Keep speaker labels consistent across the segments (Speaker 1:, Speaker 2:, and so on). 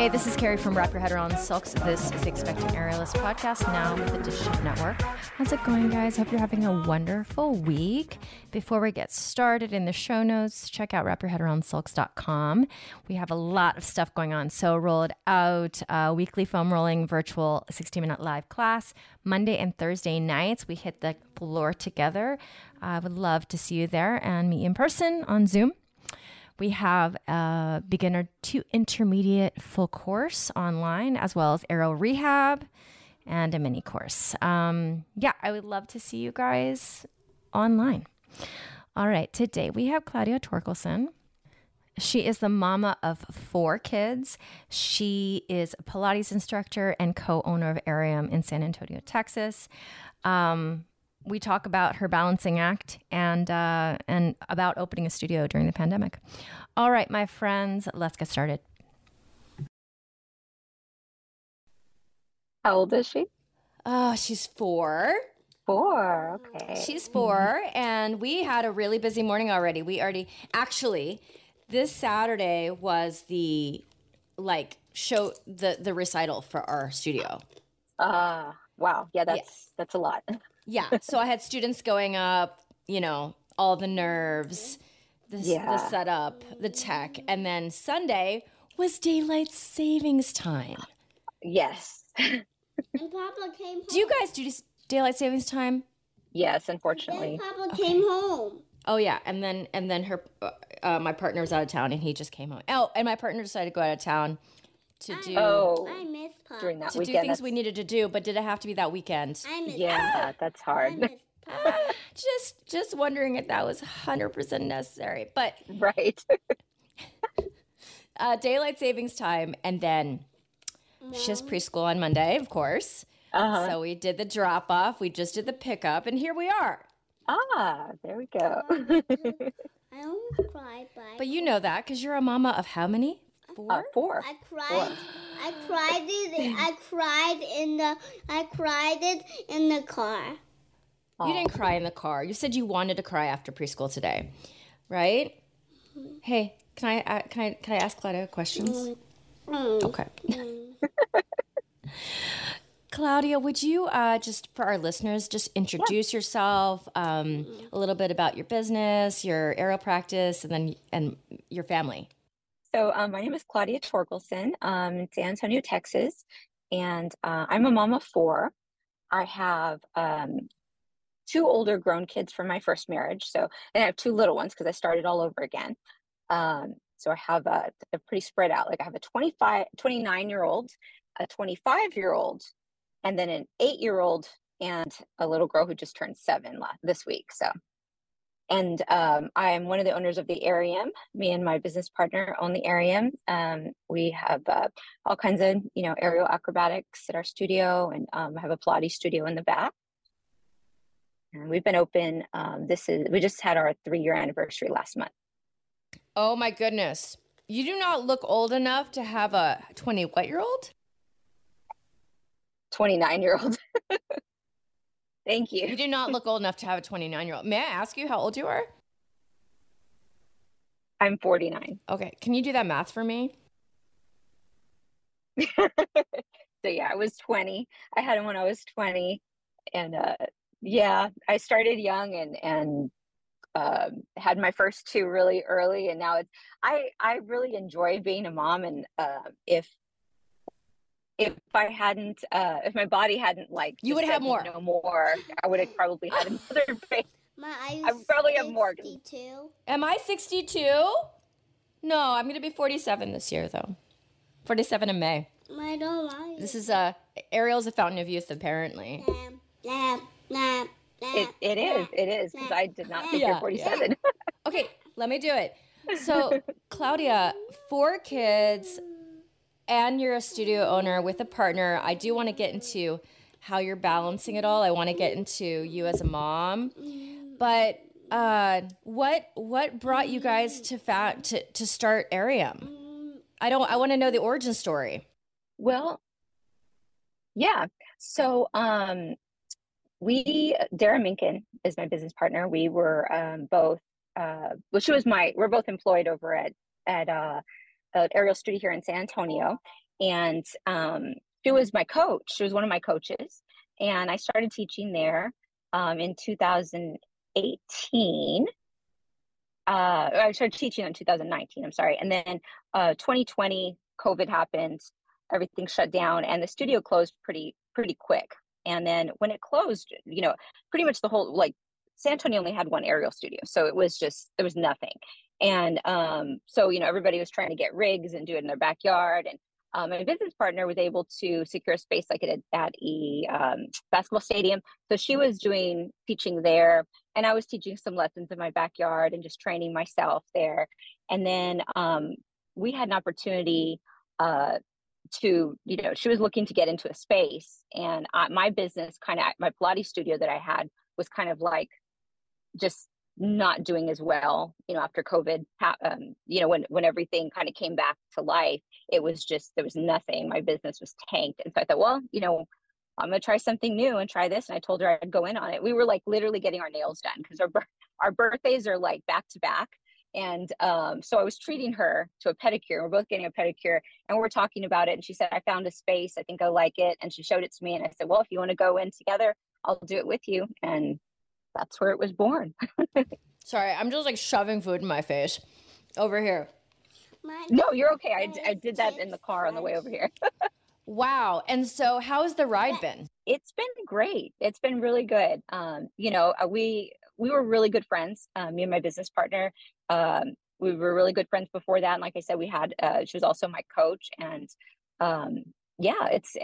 Speaker 1: Hey, this is Carrie from Wrap Your Head Around Silks. This is the Expecting Aerialist podcast, now with the Dish Network. How's it going, guys? Hope you're having a wonderful week. Before we get started, in the show notes, check out wrapyourheadaroundsilks.com. We have a lot of stuff going on. So rolled out weekly foam rolling virtual 60-minute live class. Monday and Thursday nights, we hit the floor together. I would love to see you there and meet you in person on Zoom. We have a beginner to intermediate full course online, as well as aerial rehab and a mini course. I would love to see you guys online. All right, today we have Claudia Torkelson. She is the mama of 4 kids. She is a Pilates instructor and co-owner of Aerium in San Antonio, Texas. We talk about her balancing act and about opening a studio during the pandemic. All right, my friends, let's get started.
Speaker 2: How old is she?
Speaker 1: Oh, she's 4.
Speaker 2: 4, okay.
Speaker 1: She's 4, and we had a really busy morning already. Actually, this Saturday was the recital for our studio.
Speaker 2: Wow. Yeah, that's a lot.
Speaker 1: Yeah. So I had students going up, all the nerves, the setup, the tech. And then Sunday was daylight savings time.
Speaker 2: Yes.
Speaker 3: And Papa came home.
Speaker 1: Do you guys do daylight savings time?
Speaker 2: Yes, unfortunately.
Speaker 3: Then Papa came home.
Speaker 1: Oh yeah. And then her, my partner was out of town and he just came home. Oh, and my partner decided to go out of town to do
Speaker 3: I miss Papa.
Speaker 2: During that
Speaker 1: to
Speaker 2: weekend,
Speaker 1: do things we needed to do, but did it have to be that weekend?
Speaker 3: I miss
Speaker 2: that's
Speaker 3: I
Speaker 2: hard.
Speaker 3: miss Papa.
Speaker 1: Just wondering if that was 100% necessary. But
Speaker 2: Right.
Speaker 1: daylight savings time, and then she has preschool on Monday, of course.
Speaker 2: Uh-huh.
Speaker 1: So we did the drop off, we just did the pickup, and here we are.
Speaker 2: There we go.
Speaker 3: I almost cried,
Speaker 1: But you know that because you're a mama of how many? 4?
Speaker 2: 4.
Speaker 3: I cried. I cried it. I cried it in the car.
Speaker 1: You didn't cry in the car. You said you wanted to cry after preschool today, right? Hey, can I ask Claudia questions? Okay. Claudia, would you just for our listeners just introduce yourself, a little bit about your business, your aerial practice, and your family?
Speaker 2: So my name is Claudia Torkelson, in San Antonio, Texas, and I'm a mom of 4. I have 2 older grown kids from my first marriage, and I have 2 little ones because I started all over again. So I have a pretty spread out. Like I have a 29-year-old, a 25-year-old, and then an 8-year-old, and a little girl who just turned 7 this week. And I am one of the owners of the Aerium. Me and my business partner own the Aerium. We have all kinds of, aerial acrobatics at our studio, and have a Pilates studio in the back. And we've been open. We just had our 3-year anniversary last month.
Speaker 1: Oh my goodness. You do not look old enough to have a 20-what-year-old?
Speaker 2: 29-year-old. Thank you.
Speaker 1: You do not look old enough to have a 29-year-old. May I ask you how old you are?
Speaker 2: I'm 49.
Speaker 1: Okay. Can you do that math for me?
Speaker 2: So yeah, I was 20. I had him when I was 20. And I started young and had my first 2 really early. And now I really enjoy being a mom. And if my body hadn't
Speaker 1: you would have more.
Speaker 2: No more, I would have probably had another baby. I would probably have more.
Speaker 3: 62.
Speaker 1: Am I 62? No, I'm going to be 47 this year, though. 47 in May.
Speaker 3: I don't like
Speaker 1: This is Ariel's a fountain of youth, apparently.
Speaker 2: It is because I did not think you're 47.
Speaker 1: Yeah. Okay, let me do it. So, Claudia, 4 kids, and you're a studio owner with a partner. I do want to get into how you're balancing it all. I want to get into you as a mom. But what brought you guys to start Aerium? I want to know the origin story.
Speaker 2: Well, yeah. So Dara Minkin is my business partner. We were both, we're both employed over at Aerial Studio here in San Antonio. And she was my coach. She was one of my coaches. And I started teaching there in 2018. I started teaching in 2019, I'm sorry. And then 2020, COVID happened, everything shut down, and the studio closed pretty quick. And then when it closed, pretty much the whole, like, San Antonio only had one aerial studio. So it was just, there was nothing. And so, everybody was trying to get rigs and do it in their backyard. And my business partner was able to secure space like it at a basketball stadium. So she was teaching there, and I was teaching some lessons in my backyard and just training myself there. And then we had an opportunity to, she was looking to get into a space, and my business my Pilates studio that I had was kind of like just not doing as well, after COVID, when everything kind of came back to life, it was just, there was nothing, my business was tanked. And so I thought, well, I'm going to try something new and try this. And I told her I'd go in on it. We were like literally getting our nails done because our birthdays are like back to back. And so I was treating her to a pedicure. We're both getting a pedicure, and we're talking about it. And she said, I found a space. I think I like it. And she showed it to me. And I said, well, if you want to go in together, I'll do it with you. And that's where it was born.
Speaker 1: Sorry, I'm just like shoving food in my face over here.
Speaker 2: No, you're okay. I did that in the car on the way over here.
Speaker 1: Wow. And so how's the ride been?
Speaker 2: It's been great. It's been really good. We were really good friends, me and my business partner. We were really good friends before that. And like I said, she was also my coach. And it's,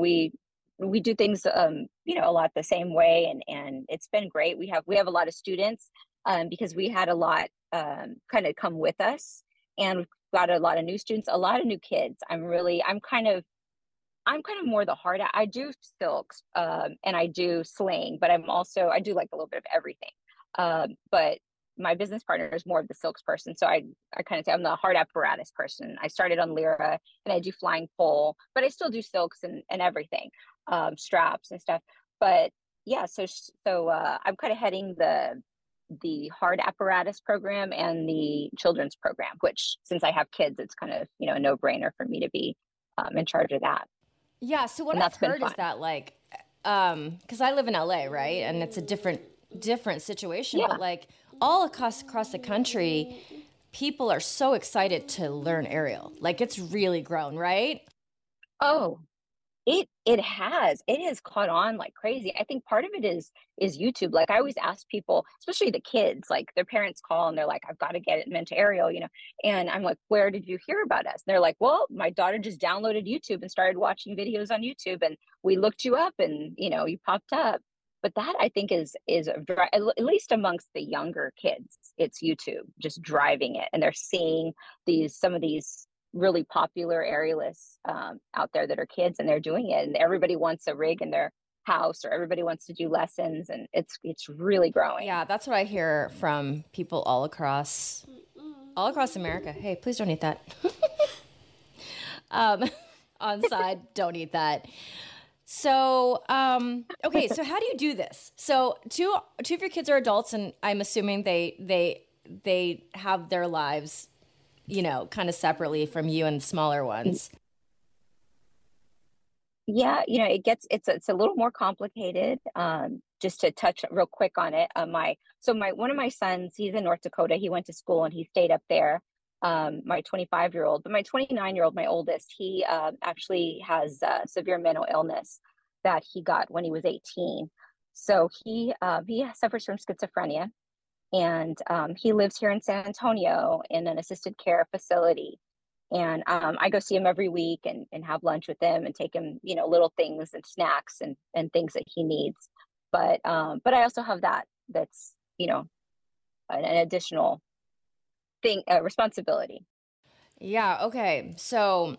Speaker 2: we do things, a lot the same way. And it's been great. We have a lot of students because we had a lot kind of come with us, and we've got a lot of new students, a lot of new kids. I'm kind of more the hard. I do silks and I do sling, but I do like a little bit of everything. But my business partner is more of the silks person. So I kind of say I'm the hard apparatus person. I started on Lyra, and I do flying pole, but I still do silks and everything, straps and stuff. But yeah, so I'm kind of heading the hard apparatus program and the children's program, which, since I have kids, it's kind of, a no-brainer for me to be in charge of that.
Speaker 1: Yeah. So what I've heard is that, like, because I live in LA, right? And it's a different situation, but like all across the country, people are so excited to learn aerial. Like, it's really grown, right?
Speaker 2: Oh, it has caught on like crazy. I think part of it is YouTube. Like, I always ask people, especially the kids, like their parents call and they're like, I've got to get into aerial, and I'm like, where did you hear about us? And they're like, well, my daughter just downloaded YouTube and started watching videos on YouTube, and we looked you up, and you popped up. But that, I think, is at least amongst the younger kids, it's YouTube just driving it, and they're seeing some of these really popular aerialists out there that are kids, and they're doing it, and everybody wants a rig in their house, or everybody wants to do lessons, and it's really growing.
Speaker 1: Yeah, that's what I hear from people all across America. Hey, please don't eat that. On side, don't eat that. So, okay, so how do you do this? So two of your kids are adults, and I'm assuming they have their lives, kind of separately from you and smaller ones.
Speaker 2: Yeah, it's a little more complicated. Just to touch real quick on it, one of my sons, he's in North Dakota. He went to school and he stayed up there. My 25-year-old, but my 29-year-old, my oldest, he actually has severe mental illness that he got when he was 18. So he suffers from schizophrenia, and he lives here in San Antonio in an assisted care facility. And I go see him every week and have lunch with him and take him, little things and snacks and things that he needs. But I also have that's an additional thing, responsibility.
Speaker 1: Yeah. Okay. So,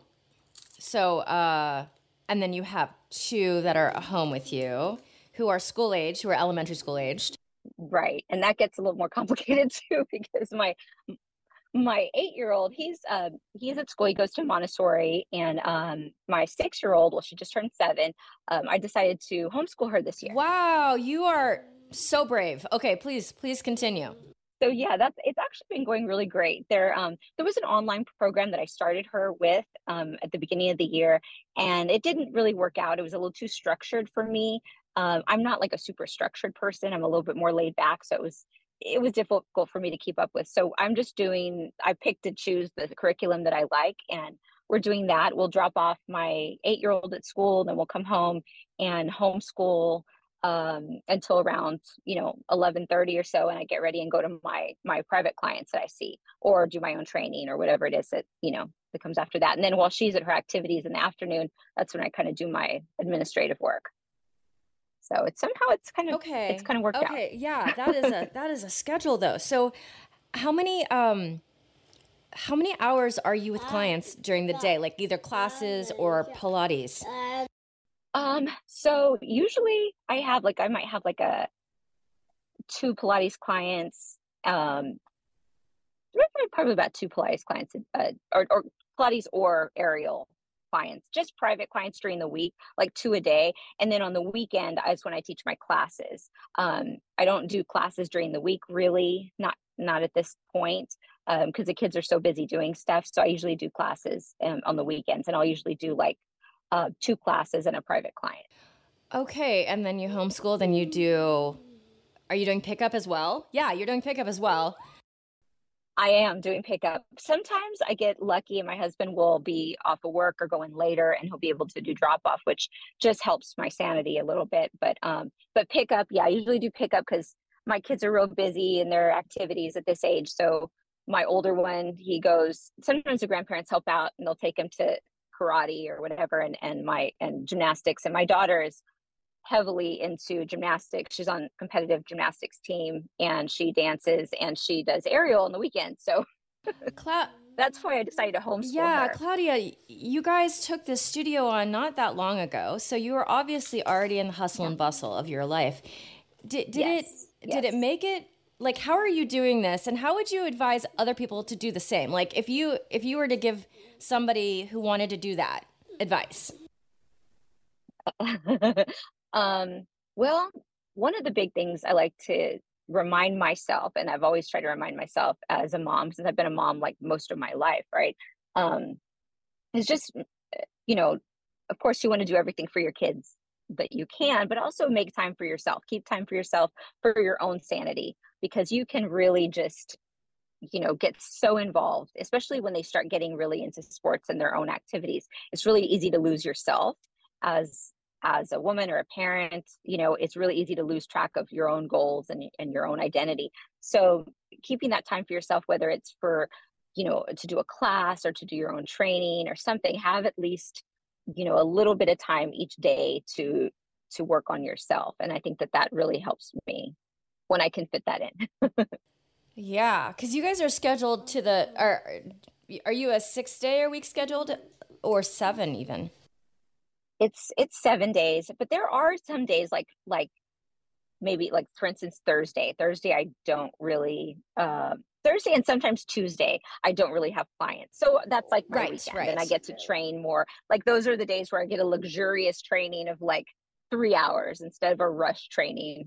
Speaker 1: and then you have two that are home with you who are school age, who are elementary school aged.
Speaker 2: Right. And that gets a little more complicated too, because my 8-year-old, he's at school. He goes to Montessori, and my 6-year-old, well, she just turned 7. I decided to homeschool her this year.
Speaker 1: Wow. You are so brave. Okay. Please continue.
Speaker 2: So yeah, it's actually been going really great. There was an online program that I started her with at the beginning of the year, and it didn't really work out. It was a little too structured for me. I'm not like a super structured person. I'm a little bit more laid back, so it was difficult for me to keep up with. So I picked and choose the curriculum that I like, and we're doing that. We'll drop off my 8-year-old at school, then we'll come home and homeschool until around 11:30 or so, and I get ready and go to my private clients that I see, or do my own training or whatever it is that comes after that. And then while she's at her activities in the afternoon, that's when I kind of do my administrative work. So it's kind of worked out.
Speaker 1: Okay, yeah, that is a schedule though. So how many hours are you with clients during the day, like either classes or Pilates?
Speaker 2: So usually I might have like two Pilates clients, probably about two Pilates clients, or Pilates or aerial clients, just private clients during the week, like 2 a day. And then on the weekend is when I teach my classes. I don't do classes during the week, really, not at this point, because the kids are so busy doing stuff. So I usually do classes on the weekends, and I'll usually do like 2 classes and a private client.
Speaker 1: Okay, and then you homeschool, then are you doing pickup as well? Yeah, you're doing pickup as well.
Speaker 2: I am doing pickup. Sometimes I get lucky and my husband will be off of work or going later, and he'll be able to do drop off, which just helps my sanity a little bit. But pickup, yeah, I usually do pickup because my kids are real busy in their activities at this age. So my older one, he goes, sometimes the grandparents help out and they'll take him to karate or whatever, and gymnastics. And my daughter is heavily into gymnastics. She's on competitive gymnastics team, and she dances and she does aerial on the weekend. So that's why I decided to homeschool her.
Speaker 1: Claudia, you guys took this studio on not that long ago, so you were obviously already in the hustle and bustle of your life. Did it make it, like, how are you doing this, and how would you advise other people to do the same? Like, if you were to give somebody who wanted to do that advice.
Speaker 2: Well, one of the big things I like to remind myself, and I've always tried to remind myself as a mom, since I've been a mom like most of my life, right? Is just, of course you want to do everything for your kids that you can, but also make time for yourself. Keep time for yourself, for your own sanity, because you can really just, get so involved, especially when they start getting really into sports and their own activities. It's really easy to lose yourself as a woman or a parent. It's really easy to lose track of your own goals and your own identity. So keeping that time for yourself, whether it's for, to do a class or to do your own training or something, have at least, a little bit of time each day to work on yourself. And I think that really helps me when I can fit that in.
Speaker 1: Yeah, because you guys are scheduled are you a 6-day-a-week scheduled, or 7 even?
Speaker 2: It's 7 days, but there are some days like maybe, like, for instance, Thursday I don't really Thursday and sometimes Tuesday I don't really have clients, so that's like my weekend, and I get to train more. Like, those are the days where I get a luxurious training of like 3 hours instead of a rush training.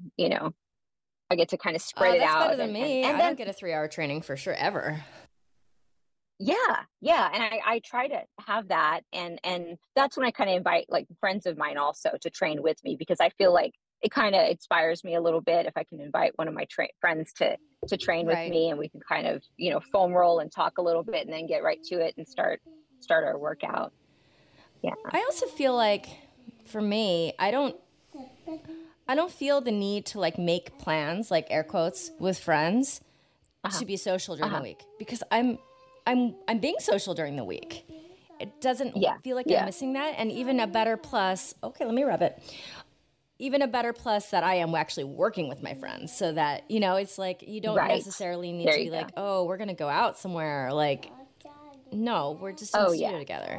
Speaker 2: I get to kind of spread it out.
Speaker 1: That's better than me. I don't get a 3-hour training for sure ever.
Speaker 2: Yeah. And I try to have that. And that's when I kind of invite like friends of mine also to train with me, because I feel like it kind of inspires me a little bit if I can invite one of my friends to train with me, and we can kind of, foam roll and talk a little bit and then get right to it and start our workout. Yeah.
Speaker 1: I also feel like, for me, I don't feel the need to like make plans, like air quotes, with friends to be social during the week, because I'm being social during the week. It doesn't feel like I'm missing that. And even a better plus, okay, let me rub it. Even a better plus that I am actually working with my friends, so that, it's like you don't necessarily need to be like, oh, we're going to go out somewhere. Like, no, we're just in the studio together.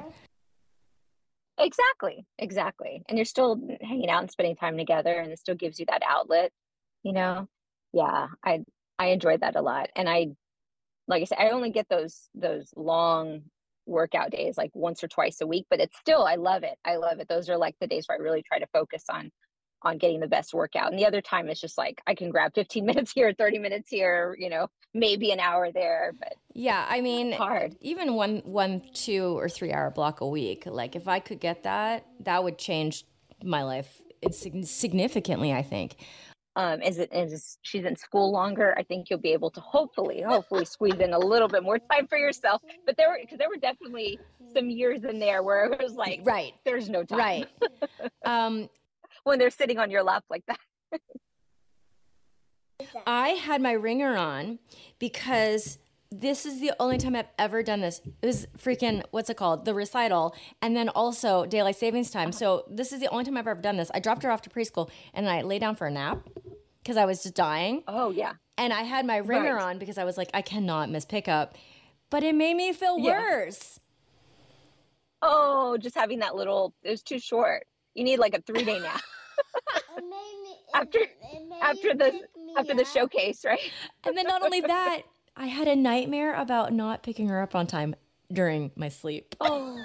Speaker 2: Exactly. And you're still hanging out and spending time together, and it still gives you that outlet, Yeah, I enjoyed that a lot. And like I said, I only get those long workout days like once or twice a week, but it's still, I love it. Those are like the days where I really try to focus on on getting the best workout. And the other time it's just like I can grab 15 minutes here, 30 minutes here, maybe an hour there, but
Speaker 1: yeah, I mean,
Speaker 2: hard.
Speaker 1: Even one, 2 or 3 hour block a week, like if I could get that, that would change my life significantly, I think.
Speaker 2: As she's in school longer, I think you'll be able to hopefully squeeze in a little bit more time for yourself. But there were definitely some years in there where it was like,
Speaker 1: right,
Speaker 2: there's no time.
Speaker 1: Right.
Speaker 2: When they're sitting on your lap like that.
Speaker 1: I had my ringer on because this is the only time I've ever done this. It was freaking, what's it called? The recital. And then also daylight savings time. So this is the only time I've ever done this. I dropped her off to preschool and I lay down for a nap because I was just dying.
Speaker 2: Oh, yeah.
Speaker 1: And I had my ringer on because I was like, I cannot miss pickup. But it made me feel worse.
Speaker 2: Oh, just having that little, it was too short. You need like a 3-day nap. After the showcase, right?
Speaker 1: And then not only that, I had a nightmare about not picking her up on time during my sleep.
Speaker 2: Oh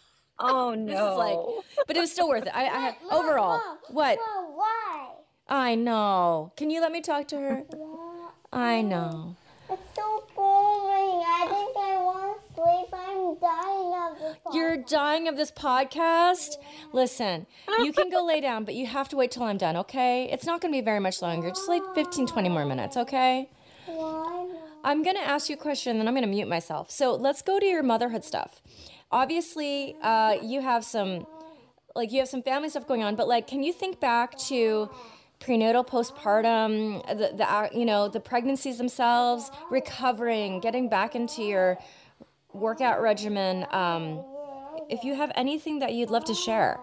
Speaker 2: no!
Speaker 1: But it was still worth it. I had overall. What?
Speaker 3: Why?
Speaker 1: I know. Can you let me talk to her? I know.
Speaker 3: It's so boring. I think I want to sleep. I'm dying of this podcast.
Speaker 1: You're dying of this podcast? Listen, you can go lay down, but you have to wait till I'm done, okay? It's not going to be very much longer. Just like 15, 20 more minutes, okay?
Speaker 3: Why?
Speaker 1: I'm going to ask you a question, then I'm going to mute myself. So let's go to your motherhood stuff. Obviously, you have some family stuff going on, but like, can you think back to prenatal, postpartum, the pregnancies themselves, recovering, getting back into your workout regimen? If you have anything that you'd love to share.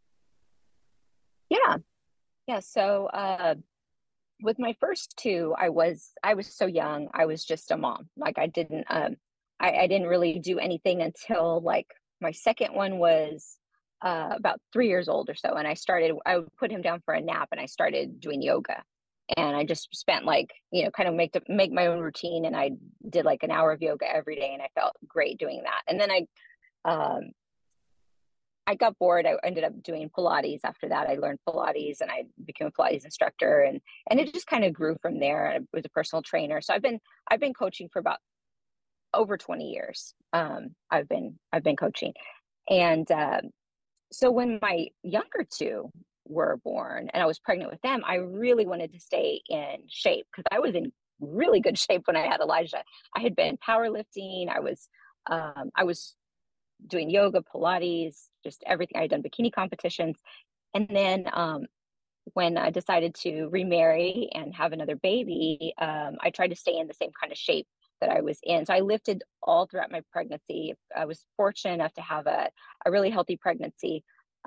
Speaker 2: Yeah. So with my first two, I was so young. I was just a mom. Like I didn't really do anything until like my second one was about 3 years old or so. And I would put him down for a nap and I started doing yoga. And I just spent like, kind of make my own routine. And I did like an hour of yoga every day and I felt great doing that. And then I got bored. I ended up doing Pilates after that. I learned Pilates and I became a Pilates instructor and it just kind of grew from there. I was a personal trainer. So I've been coaching for about over 20 years. I've been coaching. And so when my younger two were born and I was pregnant with them, I really wanted to stay in shape because I was in really good shape when I had Elijah. I had been powerlifting. I was doing yoga, Pilates, just everything. I had done bikini competitions. And then when I decided to remarry and have another baby, I tried to stay in the same kind of shape that I was in. So I lifted all throughout my pregnancy. I was fortunate enough to have a really healthy pregnancy.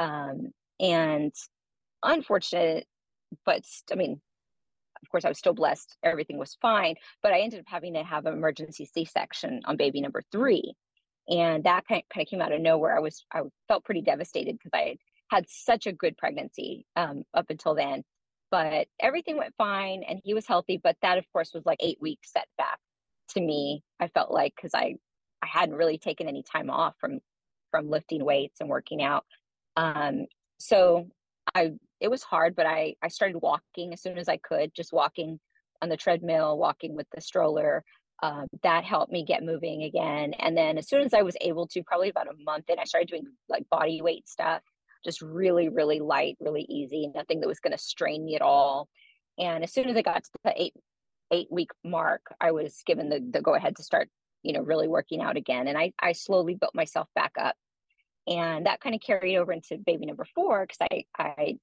Speaker 2: And unfortunate, but I mean, of course I was still blessed. Everything was fine, but I ended up having to have an emergency C-section on baby number 3. And that kind of came out of nowhere. I felt pretty devastated because I had such a good pregnancy up until then, but everything went fine and he was healthy. But that of course was like 8 weeks setback to me. I felt like, cause I hadn't really taken any time off from lifting weights and working out. So it was hard, but I started walking as soon as I could, just walking on the treadmill, walking with the stroller. That helped me get moving again. And then as soon as I was able to, probably about a month in, I started doing like body weight stuff, just really, really light, really easy, nothing that was going to strain me at all. And as soon as I got to the eight week mark, I was given the go ahead to start, really working out again. And I slowly built myself back up. And that kind of carried over into baby number 4, because I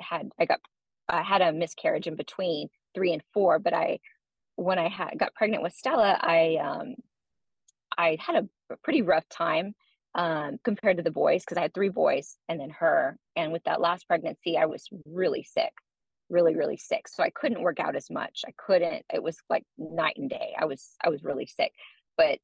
Speaker 2: had a miscarriage in between 3 and 4, but when I got pregnant with Stella, I had a pretty rough time compared to the boys, because I had 3 boys and then her. And with that last pregnancy, I was really sick, really, really sick. So I couldn't work out as much. It was like night and day. I was really sick. But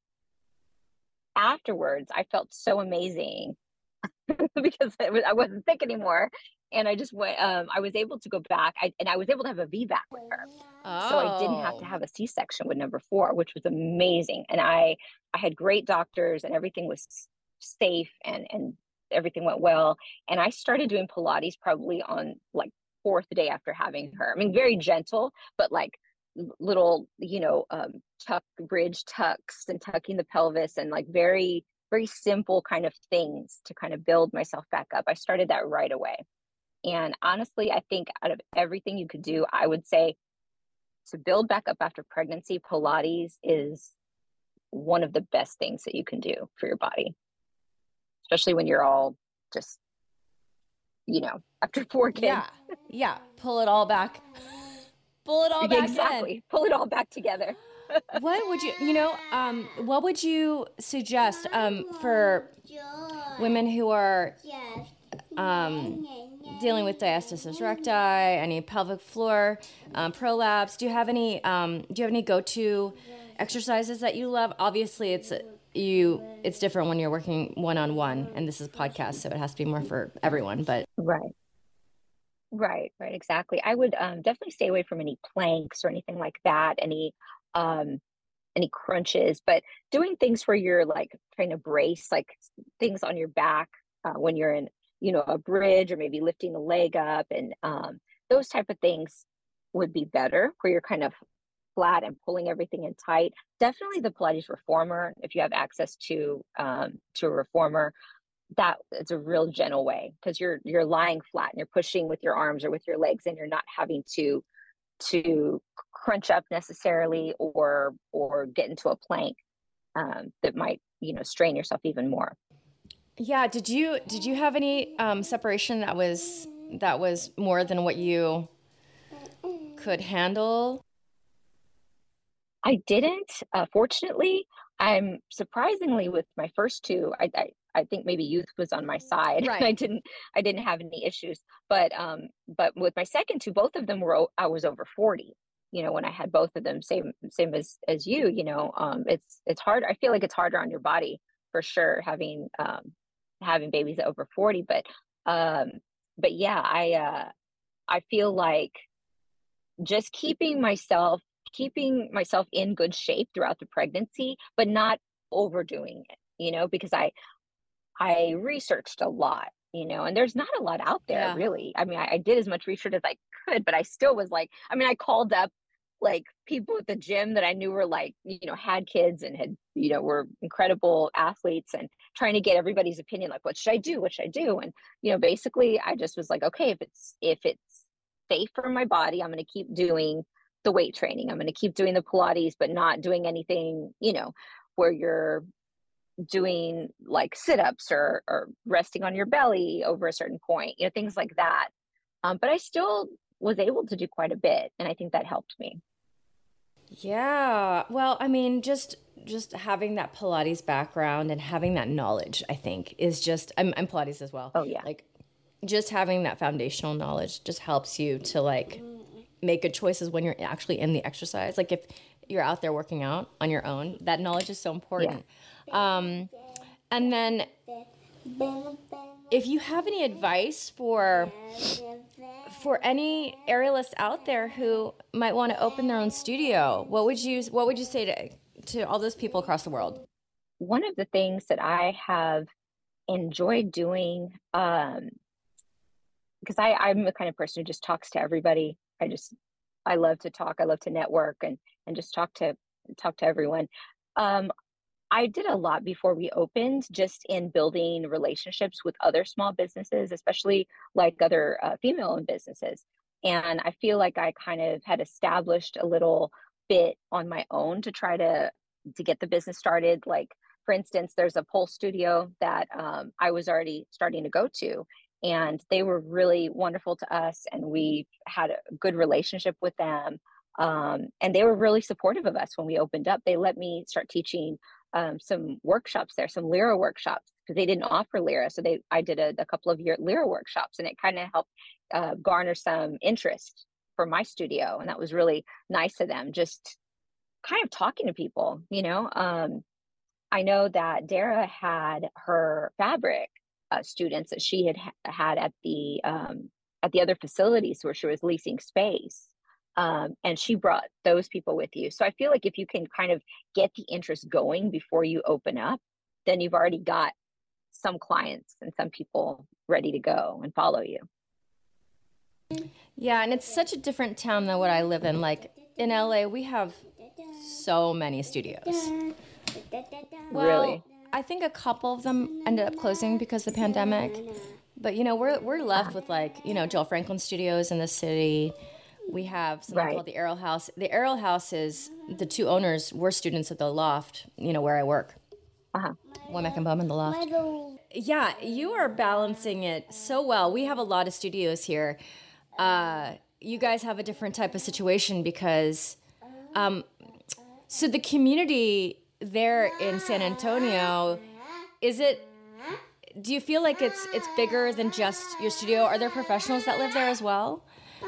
Speaker 2: afterwards, I felt so amazing because I wasn't sick anymore. And I just went, I was able to go back and I was able to have a VBAC with her.
Speaker 1: Oh.
Speaker 2: So I didn't have to have a C-section with number 4, which was amazing. And I had great doctors and everything was safe and everything went well. And I started doing Pilates probably on like fourth day after having her. I mean, very gentle, but like little, bridge tucks and tucking the pelvis and like very, very simple kind of things to kind of build myself back up. I started that right away. And honestly, I think out of everything you could do, I would say to build back up after pregnancy, Pilates is one of the best things that you can do for your body, especially when you're all just, after 4 kids.
Speaker 1: Yeah. Pull it all back. Pull it all back
Speaker 2: Exactly.
Speaker 1: in.
Speaker 2: Pull it all back together.
Speaker 1: What would what would you suggest for women who are dealing with diastasis recti, any pelvic floor prolapse? Do you have any go-to exercises that you love? Obviously, it's different when you're working one-on-one, and this is a podcast, so it has to be more for everyone. But
Speaker 2: Right, exactly. I would definitely stay away from any planks or anything like that, any crunches, but doing things where you're like trying to brace, like things on your back when you're in, a bridge, or maybe lifting the leg up, and those type of things would be better, where you're kind of flat and pulling everything in tight. Definitely the Pilates reformer, if you have access to a reformer, that it's a real gentle way, because you're lying flat and you're pushing with your arms or with your legs, and you're not having to crunch up necessarily or get into a plank that might strain yourself even more.
Speaker 1: Yeah. Did you have any separation that was more than what you could handle?
Speaker 2: I didn't. Fortunately, I'm surprisingly with my first two, I think maybe youth was on my side.
Speaker 1: Right.
Speaker 2: I didn't have any issues, but with my second two, both of them I was over 40. When I had both of them, same as you. It's hard. I feel like it's harder on your body for sure having babies at over 40. But yeah, I feel like just keeping myself in good shape throughout the pregnancy, but not overdoing it, because I researched a lot, and there's not a lot out there really. I mean, I did as much research as I could, but I still was like, I called up like people at the gym that I knew were like, had kids and had, were incredible athletes, and trying to get everybody's opinion, like, what should I do? And, basically I just was like, okay, if it's safe for my body, I'm going to keep doing the weight training. I'm going to keep doing the Pilates, but not doing anything, where you're doing like sit-ups or resting on your belly over a certain point, things like that. But I still was able to do quite a bit, and I think that helped me.
Speaker 1: Yeah. Well, just having that Pilates background and having that knowledge, I think, is just, I'm Pilates as well.
Speaker 2: Oh yeah.
Speaker 1: Like just having that foundational knowledge just helps you to like make good choices when you're actually in the exercise. Like if you're out there working out on your own, that knowledge is so important. Yeah. And then if you have any advice for any aerialists out there who might want to open their own studio, what would you say to all those people across the world?
Speaker 2: One of the things that I have enjoyed doing, because I'm the kind of person who just talks to everybody. I love to talk. I love to network and just talk to everyone. I did a lot before we opened, just in building relationships with other small businesses, especially like other female-owned businesses. And I feel like I kind of had established a little bit on my own to try to get the business started. Like, for instance, there's a pole studio that I was already starting to go to, and they were really wonderful to us, and we had a good relationship with them. And they were really supportive of us when we opened up. They let me start teaching some workshops there, some Lyra workshops, because they didn't offer Lyra. So I did a couple of year Lyra workshops, and it kind of helped garner some interest for my studio. And that was really nice of them, just kind of talking to people, I know that Dara had her fabric students that she had at the other facilities where she was leasing space. And she brought those people with you. So I feel like if you can kind of get the interest going before you open up, then you've already got some clients and some people ready to go and follow you.
Speaker 1: Yeah, and it's such a different town than what I live in. Like in LA, we have so many studios. Well,
Speaker 2: Really?
Speaker 1: I think a couple of them ended up closing because of the pandemic. But we're left with Joel Franklin Studios in the city. We have something called the Arrow House. The Arrow House is the two owners were students of the Loft, where I work. Womack and Bowman, the Loft. Yeah, you are balancing it so well. We have a lot of studios here. You guys have a different type of situation because, so the community there in San Antonio, do you feel like it's bigger than just your studio? Are there professionals that live there as well?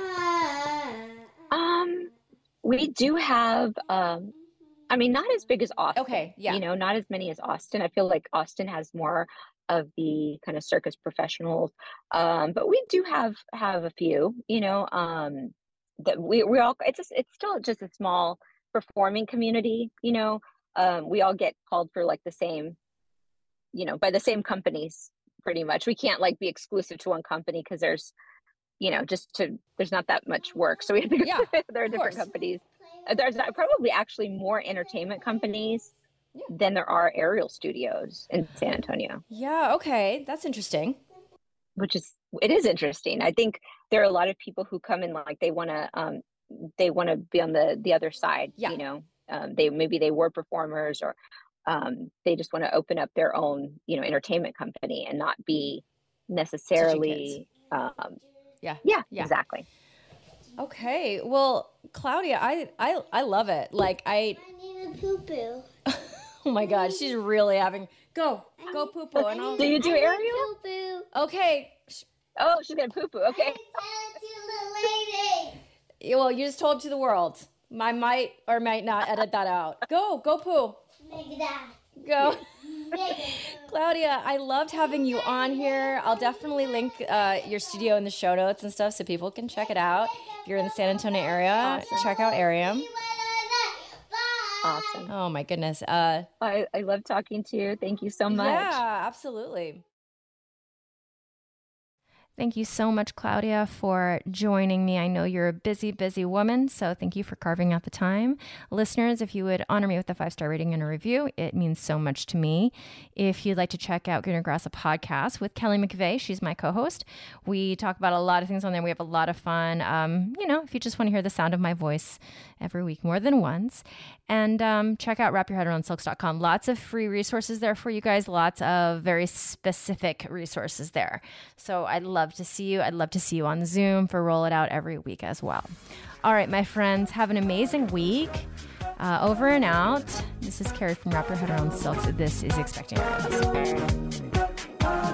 Speaker 2: We do have, not as big as Austin.
Speaker 1: Okay, yeah.
Speaker 2: Not as many as Austin. I feel like Austin has more of the kind of circus professionals. But we do have a few, that we all, it's still just a small performing community, we all get called for like the same, by the same companies pretty much. We can't like be exclusive to one company because there's, there's not that much work. So we have to go, there are different companies. There's probably actually more entertainment companies than there are aerial studios in San Antonio.
Speaker 1: Yeah. Okay. That's interesting.
Speaker 2: It is interesting. I think there are a lot of people who come in like they want to be on the other side. Yeah. They were performers or they just want to open up their own entertainment company and not be necessarily yeah, exactly.
Speaker 1: Okay. Well, Claudia, I love it. Like
Speaker 3: I need a poo-poo.
Speaker 1: Oh my God, she's really having go poo-poo. And
Speaker 2: do you do aerial?
Speaker 3: Poo-poo.
Speaker 1: Okay.
Speaker 2: Oh, she's gonna poo-poo. Okay.
Speaker 3: I tell the lady.
Speaker 1: Well, you just told it to the world. I might or might not edit that out. Go poo.
Speaker 3: Make that.
Speaker 1: Go. Claudia, I loved having you on here. I'll definitely link your studio in the show notes and stuff so people can check it out. If you're in the San Antonio area, check out Arium.
Speaker 2: Awesome.
Speaker 1: Oh my goodness.
Speaker 2: I love talking to you. Thank you so much.
Speaker 1: Yeah, absolutely. Thank you so much, Claudia, for joining me. I know you're a busy, busy woman, so thank you for carving out the time. Listeners, if you would honor me with a 5-star rating and a review, it means so much to me. If you'd like to check out Greener Grass, a podcast with Kelly McVeigh, she's my co-host. We talk about a lot of things on there. We have a lot of fun. If you just want to hear the sound of my voice every week more than once. And check out wrapyourheadaroundsilks.com. Lots of free resources there for you guys. Lots of very specific resources there. So I'd love to see you. I'd love to see you on Zoom for Roll It Out every week as well. All right, my friends, have an amazing week. Over and out. This is Carrie from Wrap Your Head Around Silks. This is Expecting Aerials.